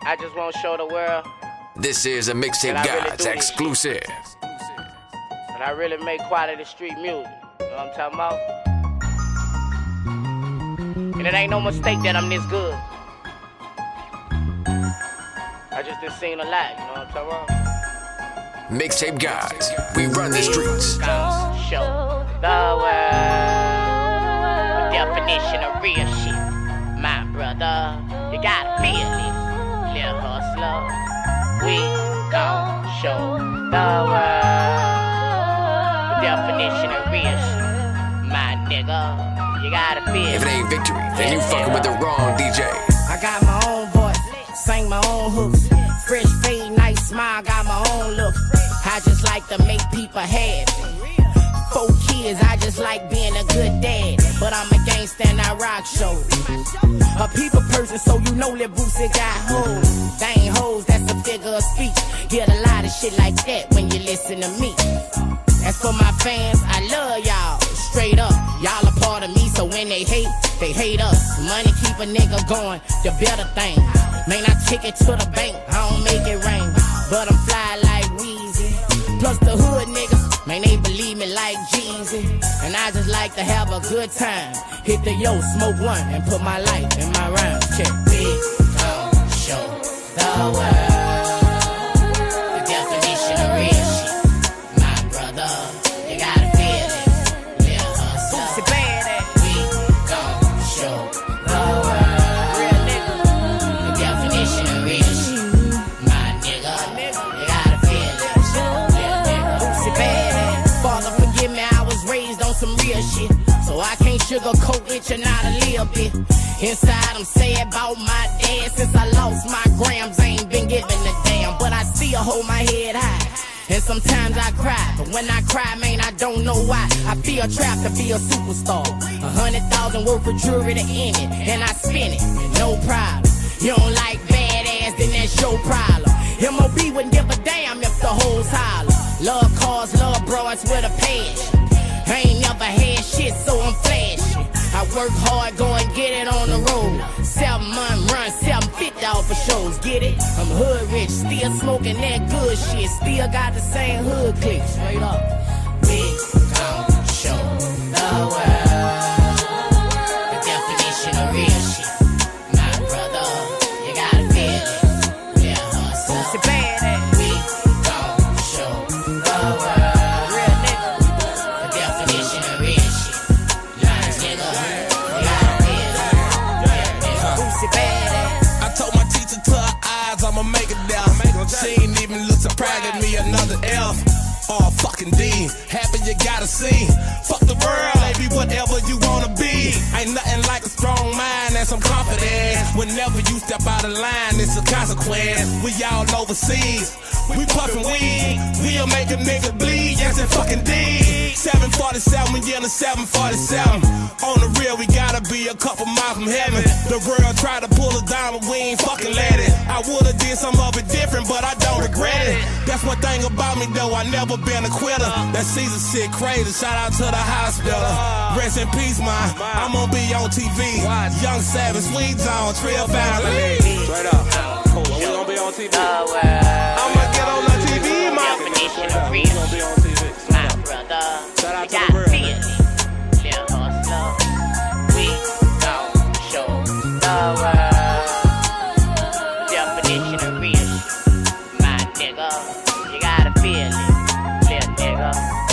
I just want to show the world. This is a Mixtape Gods exclusive. And I really make quality street music. You know what I'm talking about? And it ain't no mistake that I'm this good. I just done seen a lot, you know what I'm talking about? Mixtape Gods, we run the streets. Show the world the definition of real shit. My brother, you gotta feel this. Little hustler, we gon' show the world the definition of real shit. My nigga, you gotta feel it. If it ain't victory, then you fucking with the wrong DJ. I got my own voice, sing my own hooks. Fresh fade, nice smile, got my own look. I just like to make people happy. 4 kids, I just like being a good dad. But I'm a gangsta and I rock shows. A people person, so you know Lil Boosie got hoes. They ain't hoes, that's a figure of speech. Get a lot of shit like that when you listen to me. As for my fans, I love y'all, straight up. Y'all a part of me, so when they hate us. Money keep a nigga going, the better thing. Man, I take it to the bank, I don't make it rain. But I'm fly like Weezy. Plus the hood niggas, man, they believe me like Jeezy. And I just like to have a good time. Hit the yo, smoke one, and put my life in my rhyme. Check. We gon' show the world the definition of real shit. My brother, you gotta feel it. Little hustler, Boosie badass. We gon' show the world real nigga the definition of real shit. My nigga, you gotta feel it. Little nigga, Boosie badass. Father, forgive me, I was raised on some real shit. So I can't sugarcoat it, you're not a little bit. Inside I'm sad about my dad. Since I lost my grams, I ain't been giving a damn. But I still hold my head high, and sometimes I cry. But when I cry, man, I don't know why. I feel trapped to be a superstar. 100,000 worth of jewelry to end it, and I spin it, no problem. You don't like badass, then that's your problem. M.O.B. wouldn't give a damn if the hoes holler. Love cars, love broads with a passion. I ain't never had shit, so I'm flashy. I work hard, go and get it on the road. 7 month run, 750 off for shows, get it? I'm hood rich, still smoking that good shit. Still got the same hood click, straight up. We gon' show the world the definition of real shit. My brother, you gotta feel it. Little hustler, Boosie badass. We gon' show the world real nigga the definition of real shit. I told my teacher to her eyes, I'ma make it down. She ain't even look so proud at me, another F. Oh, fucking D, happy you gotta see. Fuck the world, baby, whatever you wanna be. Ain't nothing like a strong mind and some confidence. Whenever you step out of line, it's a consequence. We all overseas, we puffin' weed. We'll make a nigga bleed, yes and fucking D. 747, we in a 747. On the real, we gotta be a couple miles from heaven. The world try to pull us down, but we ain't fucking let it. I would've did some of it different, but I don't regret it. That's one thing about me though, I never been a quitter. That Caesar shit crazy, shout out to the hospital. Rest in peace, man, I'm gonna be on TV. Young Savage, Sweet Zone, Trill Valley. Straight up, cool, we gonna be on TV. I'ma get on the TV, man. Definition of real We gonna be on TV. my brother, Shout out you to the gotta world. feel it. Little hustler, we gon' show the world the definition of real shit. My nigga, you gotta feel it. Little nigga.